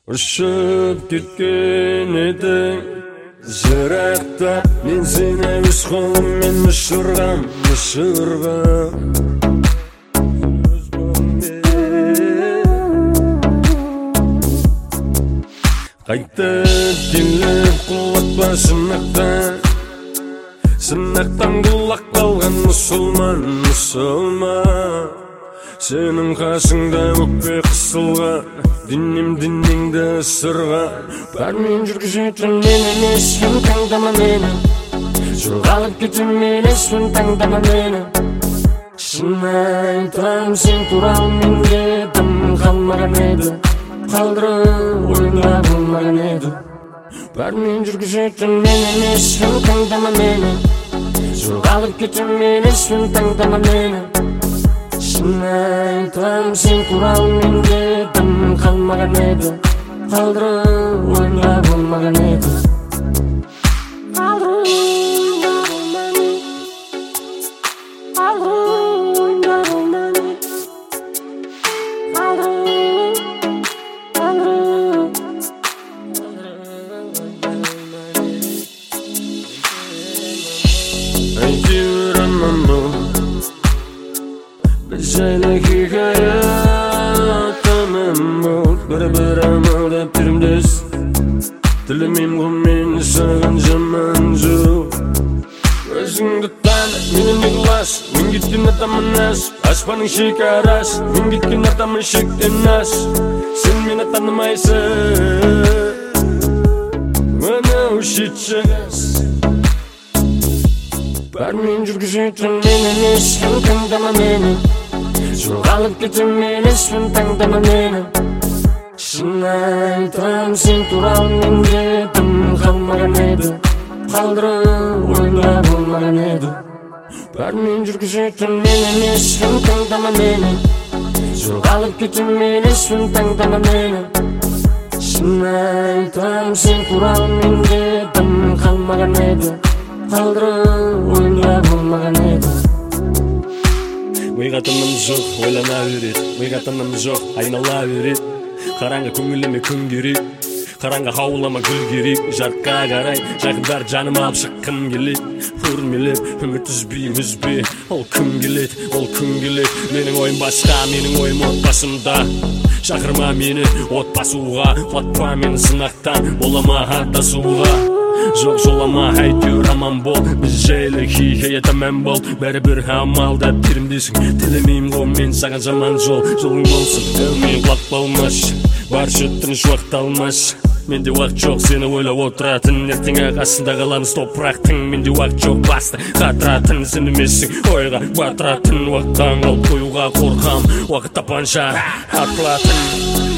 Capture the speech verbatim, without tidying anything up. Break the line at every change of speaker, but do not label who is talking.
Ұшып кеткен едің жырақта, мен сені өз қолыммен ұшырғам, ұшырғам. Қайтып келіп құлатпа сынақтан, сынақтан құлақ қалған мұсылман, мұсылман. Сенің қасыңда өкпе қысылған, денем денеңді ысырған. Бәрмен жүргізетін мен емеспін, таңдама мені. Жоғалып кетем емеспін, таңдама мені. Шын айтам, сен туралы менде дым қалмаған еді, қалдырып ойымда болмаған еді. Бәрмен жүргізетін мен емеспін, таңдама мені. Жоғалып кетем емеспін, таңдама мені. Шын айтам, сен туралы менде дым қалмаған еді, қалдырып ойымда болмаған еді. Қалдырып ойымда болмаған еді, қалдырып ойымда болмаған еді, қалдырып, қалдырып, қалдырып. Әйтеуір аман бол, біз жайлы хикая тамам бол. Бір-бір амалдап түрімдес, тілемейм ғой мен саған жаман жоқ. Өзіңді таны, менен не қылас, мен кеткен атамын ас. Аспанның шекарас, мен кеткен атамын шектен ас. Сен мені танымайсың, анау шетші қас. Бәрмен жүргізетін мен емеспін, таңдама мені. Жоғалып кетем емеспін, таңдама мені. Шын айтам, сен туралы менде дым қалмаған еді, қалдырып ойымда болмаған еді. Бәрмен жүргізетін мен емеспін, таңдама мені. Жоғалып кетем емеспін, таңдама мені. Шын айтам, сен туралы менде дым қалмаған еді, қалдырып ойымда болмаған еді.
Миға тыным жоқ, ойлана береді, миға тыным жоқ, айнала береді. Қараңғы көңіліме күн керек, қараңғы хаулама гүл керек. Жарыққа қарай, жақындар жаным алып шыққым келеді. Үрмелеп, үміт үзбей, үзбе, ол күн келеді, ол күн келеді. Менің ойым басқа, менің ойым отбасымда. Шақырма мені отбасуға, қуатпа мені сынақтан, болама аттасуға. Жоқ жолама, әйтеуір аман бол, біз жайлы хикая тамам бол. Бәрі-бір амалдап терімдесің, тілемейм ғой мен саған жаман жол. Жолың болсын, мен құлап қалмас, баршы тыныш уақыт алмас. Менде уақыт жоқ сені ойлап отыратын, ертең қасында қаламыз топырақтың. Менде уақыт жоқ басты қатыратын, сен емессің ойға батыратын. Уақыттан қалып қоюға қорқам, уақыт тапқанша атылатын.